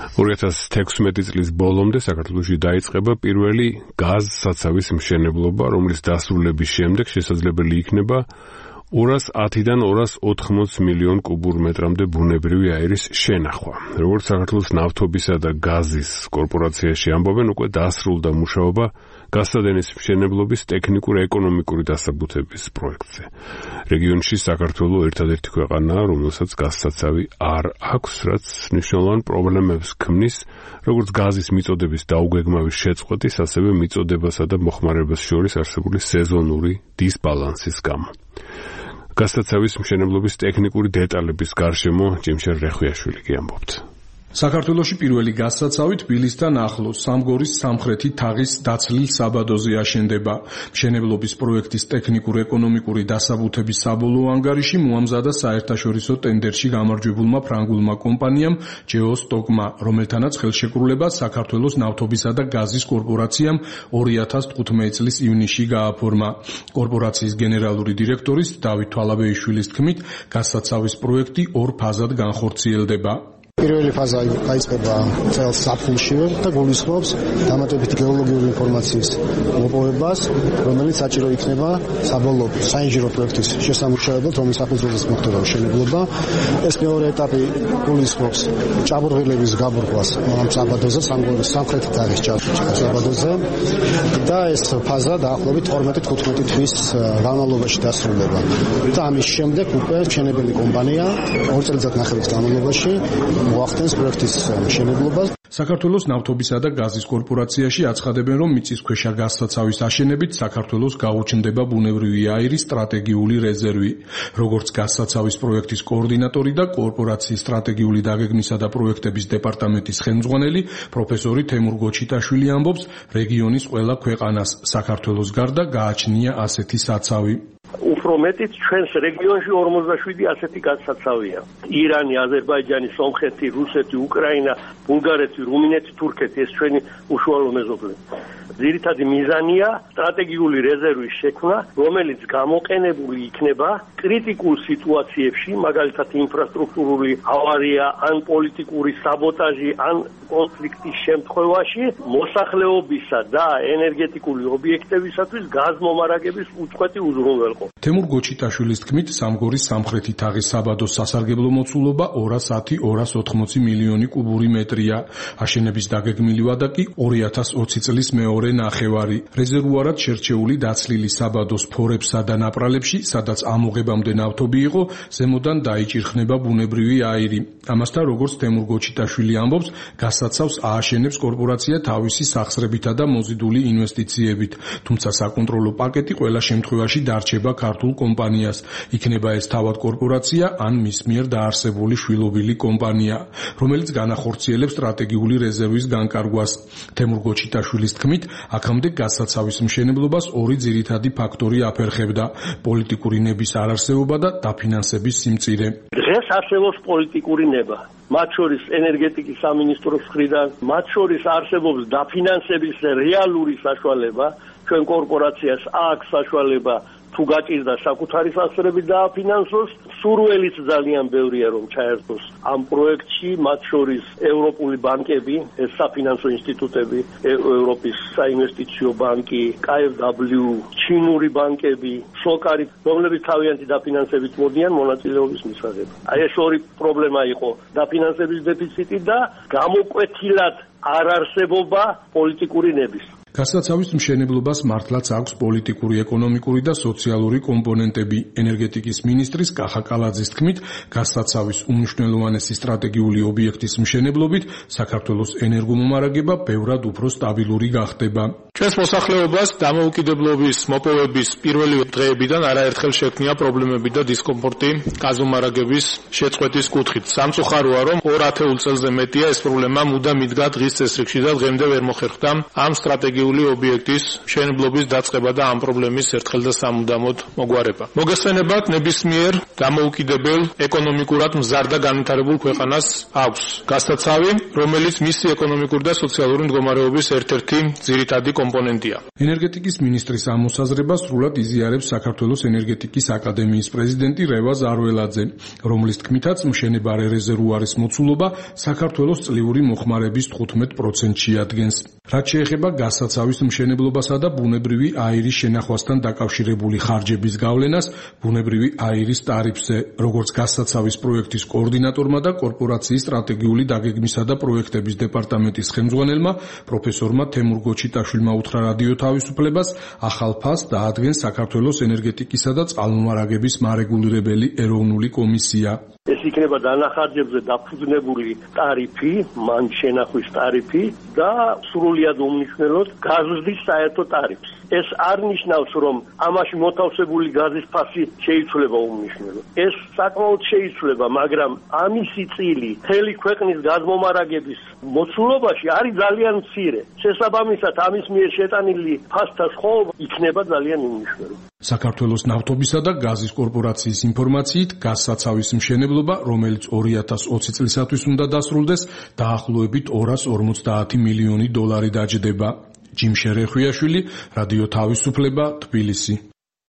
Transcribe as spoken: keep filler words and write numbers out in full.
ორი ათას თექვსმეტი წლის ბოლომდე საქართველოში დაიწყება პირველი გაზსაცავის მშენებლობა, რომლის დასრულების შემდეგ შესაძლებელი იქნება ორას ათიდან ორას ოთხმოც მილიონ კუბურ მეტრამდე ბუნებრივი აირის შენახვა. როგორც საქართველოს ნავთობისა და გაზის კორპორაციაში ამბობენ, უკვე დასრულდა მუშაობა გაზსადენის მშენებლობის ტექნიკურ-ეკონომიკური დასაბუთების პროექტზე. რეგიონში საქართველო ერთადერთი ქვეყანაა, რომელსაც გაზსაცავი არ აქვს, რაც მნიშვნელოვან პრობლემებს ქმნის, როგორც გაზის მიწოდების დაუგეგმავი შეწყვეტის, ასევე მიწოდებასა და მოხმარებას შორის არსებული სეზონური დისბალანსის გამო. გაზსაცავის მშენებლობის ტექნიკური დეტალების გარშემო ჯიმშერ რეხვიაშვილი გიამბობთ. საქართველოში პირველი გაზსაცავი თბილისთან ახლოს სამგორის სამხრეთი თაღის დაცლილ საბადოზე აშენდება. მშენებლობის პროექტის ტექნიკურ-ეკონომიკური დასაბუთების საბოლოო ანგარიში მოამზადა საერთაშორისო ტენდერში გამარჯვებულმა ფრანგულმა კომპანიამ ჯეოსტოკმა, რომელთანაც ხელშეკრულება საქართველოს ნავთობისა და გაზის კორპორაციამ ორი ათას თხუთმეტი წლის ივნისში გააფორმა. კორპორაციის გენერალური დირექტორის დავით თვალაბეიშვილის თქმით, გაზსაცავის პროექტი ორ ფაზად განხორციელდება. პირველი ფაზა დაიწყება წელს საფულშივე და გულისხმობს დამატებითი გეოლოგიური ინფორმაციის მოპოვებას, რომელიც საჭირო იქნება საბოლოო საინჟინრო პროექტის შესამუშავებლად, რომლის საფუძველზეც მოხდება მშენებლობა. ეს მეორე ეტაპი გულისხმობს ჭაბურღილების გაბურღვას ამ საბადოზე, სამგორის სამხრეთი თაღის საბადოზე და ეს ფაზა დაახლოებით ორმეტი თხუთმეტი თვის განმავლობაში დასრულდება. და ამის შემდეგ უკვე მშენებელი კომპანია ორ წელიწად-ნახევრის განმავლობაში მოახდენს პროექტის მშენებლობას. საქართველოს ნავთობისა და გაზის კორპორაციაში აცხადებენ, რომ მიწისქვეშა გაზსაცავის აშენებით საქართველოს გაუჩნდება ბუნებრივი აირის სტრატეგიული რეზერვი. როგორც გაზსაცავის პროექტის კოორდინატორი და კორპორაციის სტრატეგიული დაგეგმისა და პროექტების დეპარტამენტის ხელმძღვანელი პროფესორი თემურ გოჩიტაშვილი ამბობს, რეგიონის ყველა ქვეყანას საქართველოს გარდა გააჩნია ასეთი საცავი. უფრო მეტიც ჩვენს რეგიონში ორმოცდაშვიდი ასეთი გაზსაცავია. ირანი, აზერბაიჯანი, სომხეთი, რუსეთი, უკრაინა, ბულგარეთი, რუმინეთი, თურქეთი, ეს ჩვენი უშუალო მეზობლები. ძირითადი მიზანია სტრატეგიული რეზერვის შექმნა, რომელიც გამოყენებული იქნება კრიტიკულ სიტუაციებში, მაგალითად ინფრასტრუქტურული ავარია, ან პოლიტიკური საბოტაჟი, ან კონფლიქტის შემთხვევაში, მოსახლეობისა და ენერგეტიკული ობიექტებისათვის გაზმომარაგების უწყვეტი უზრუნველყოფა. თემურ გოჩიტაშვილის თქმით, სამგორის სამხრეთი თაღის საბადოს სასარგებლო მოცულობა ორას ათი ორას ოთხმოცი მილიონი კუბური მეტრია. აშენების დაგეგმილი ვადა კი ორი ათას ოცი წლის მეორე ნახევარი. რეზერვუარად შერჩეული დაცლილი საბადოს ფორებსა და ნაპრალებში, სადაც ამოღებამდე ნავთობი იყო, ზემოდან დაიჭირხნება ბუნებრივი აირი. ამასთან, როგორც თემურ გოჩიტაშვილი ამბობს, გაზსაცავს ააშენებს კორპორაცია თავისი სახსრებითა და მოზიდული ინვესტიციებით, თუმცა საკონტროლო პაკეტი ყველა შემთხვევაში დარჩება ქართულ კომპანიას. იქნება ეს თავად კორპორაცია ან მის მიერ დაარსებული შვილობილი კომპანია, რომელიც განახორციელებს სტრატეგიული რეზერვის განკარგვას. თემურ გოჩიტაშვილის თქმით, აქამდე გაზსაცავის მშენებლობას ორი ძირითადი ფაქტორი აფერხებდა: პოლიტიკური ნების არარსებობა და დაფინანსების სიმწირე. დღეს არსებობს პოლიტიკური ნება, მათ შორის ენერგეტიკის სამინისტროს მხრიდან, მათ შორის არსებობს დაფინანსების რეალური საშუალება, ჩვენ კორპორაციას აქვს საშუალება თუ გაჭირდა საკუთარი სახსრებით დააფინანსოს, სურველიც ძალიან ბევრია რომ ჩაერთოს ამ პროექტში, მათ შორის ევროპული ბანკები, ეს საფინანსო ინსტიტუტები, ევროპის საინვესტიციო ბანკი, კეი ეფ დაბლიუ, ჩინური ბანკები, სოკარი, რომლებიც თავიანთი დაფინანსებით მოდიან მონაწილეობის მისაღებად. აი ეს ორი პრობლემა იყო: დაფინანსების დეფიციტი და გამოკვეთილად არ არსებობა პოლიტიკური ნების. გაზსაცავის მშენებლობას მართლაც აქვს პოლიტიკური, ეკონომიკური და სოციალური კომპონენტები. ენერგეტიკის მინისტრის კახა კალაძის თქმით, გაზსაცავის უმნიშვნელოვანესი სტრატეგიული ობიექტის მშენებლობით საქართველოს ენერგომომარაგება ბევრად უფრო სტაბილური გახდება. ჩვენს მოსახლეობას დამოუკიდებლობის მოპოვების პირველი დღეებიდან არაერთხელ შექმნია პრობლემები და დისკომფორტი გაზომარაგების შეწყვეტის კუთხით. სამწუხაროა, რომ ორ ათეულ წელზე მეტია ეს პრობლემა მუდამ იდგა დღის წესრიგში და დღემდე ვერ მოხერხდა ამ სტრატეგიული ობიექტის მშენებლობის დაწყება და ამ პრობლემის ერთხელ და სამუდამოდ მოგვარება. მოგესწრებათ, ნებისმიერ დამოუკიდებელ ეკონომიკურად მზარ და განვითარებულ ქვეყანას აქვს გაზსაცავი, რომელიც მისი ეკონომიკური და სოციალური მდგომარეობის ერთ-ერთი ძირითადი კომპონენტია. კომპონენტია. ენერგეტიკის მინისტრის ამოსაზრებას სრულად იზიარებს საქართველოს ენერგეტიკის აკადემიის პრეზიდენტი რევაზ ზარველაძე, რომლის თქმითაც მშენებარე რეზერვუარის მოცულობა საქართველოს წლიური მოხმარების თხუთმეტ პროცენტში ადგენს. რაც შეეხება გაზსაცავის მშენებლობასა და ბუნებრივი აირის შენახვასთან დაკავშირებული ხარჯების გავლენას ბუნებრივი აირის ტარიფზე, როგორც გაზსაცავის პროექტის კოორდინატორმა და კორპორაციის სტრატეგიული დაგეგმისა და პროექტების დეპარტამენტის ხელმძღვანელმა პროფესორმა თემურ გოჩიტაშვილმა უთხრა რადიო თავისუფლებას, ახალ ფასს დაადგენს საქართველოს ენერგეტიკისა და წყალმომარაგების მარეგულირებელი ეროვნული კომისია. ეს იქნება დანახარჯებზე დაფუძნებული ტარიფი, მან შენახვის ტარიფი და სრულიად უმნიშვნელოდ გაზის საერთო ტარიფს. ეს არ ნიშნავს, რომ ამაში მოთავსებული გაზის ფასი შეიცვლება უმნიშვნელოდ. ეს საკმაოდ შეიცვლება, მაგრამ ამისი წილი მთელი ქვეყნის გაზმომარაგების მოცულობაში არის ძალიან მცირე. შესაბამისად, ამის მიერ შეტანილი ფასთა სხვაობა იქნება ძალიან უმნიშვნელო. საქართველოს ნავთობისა და გაზის კორპორაციის ინფორმაციით, გაზსაცავის მშენებლობა, რომელიც ორი ათას ოცი წლისათვის უნდა დასრულდეს, დაახლოებით ორას ორმოცდაათი მილიონი დოლარი დაჯდება. ჯიმ შერეხვიაშვილი, რადიო თავისუფლება, თბილისი.